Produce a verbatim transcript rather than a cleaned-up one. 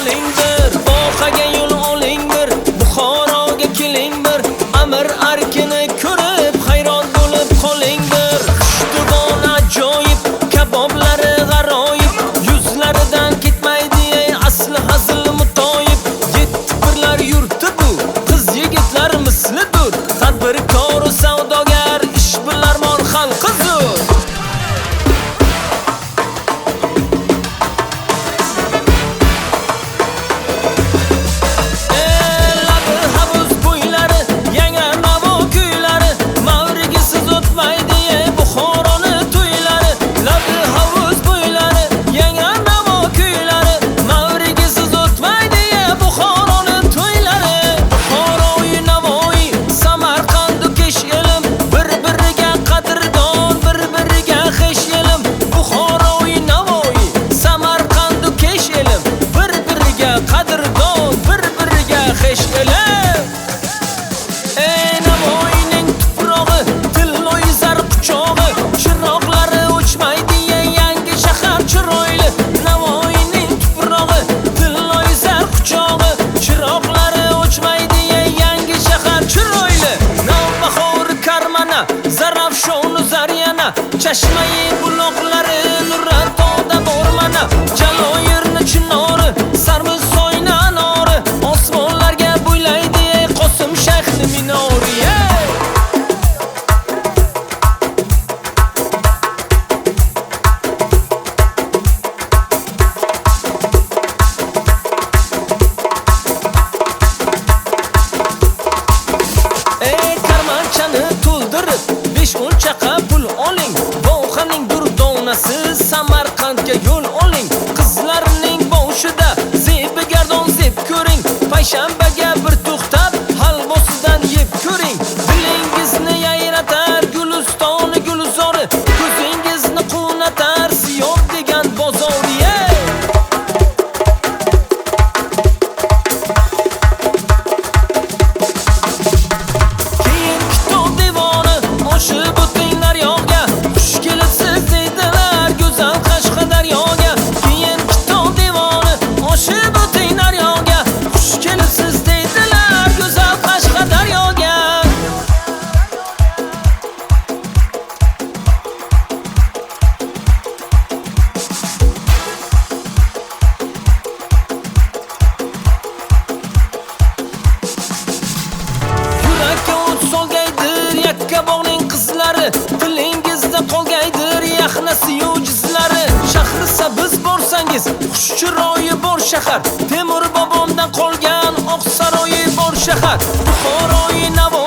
qoling bir, vohaga yo'l oling bir, Buxoroga keling bir, Amir Arkini ko'rib hayron bo'lib qoling bir. Xushtuvon ajoyib, kaboblari g'aroyib, yuzlaridan ketmaydi ey asli hazil mutoyib. Yetti birlar yurti bu, qiz yigitlar mislidur, tadbirkor savdogar, ishbilarmon xalqi zo'r. Zarafshon Zaryana, Chashmai buloqlari Nuratoda bormana, Jaloyirni chinori, Sarmisoyni anori, osmonlarga bo'ylaydi Qosim shayxni minori. Ey karmanchani to'ldirib besh o'n chaqa pul oling, Vohaning durdonasi Samarqandga yo'l oling. Qizlarning boshida zebi gardon zeb ko'ring, payshanbaga bir to'xtab halvosidan yeb ko'ring. Dilingizni yayratar Gulistoni gulzori, ko'zingizni qunatar Siyob degan bozori. Kabog'ning qizlari, tilingizda qolgaydir yaxnasi yujizlari. Shahri Sabz borsangiz, xushchiroyi bor shahar, Temur bobomdan qolgan Oqsaroyi bor shahar, Buxoroyi Navoiy